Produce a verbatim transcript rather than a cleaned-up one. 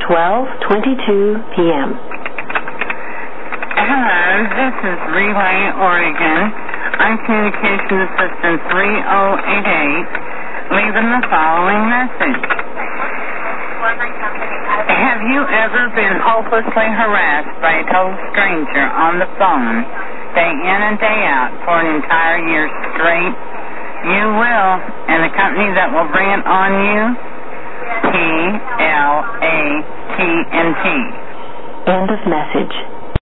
twelve twenty-two p.m. Hello, this is Relay Oregon. I'm Communication Assistant three oh eight eight, leaving the following message. Have you ever been hopelessly harassed by a total stranger on the phone, day in and day out, for an entire year straight? You will, and the company that will bring it on you, P L A T N T. End of message.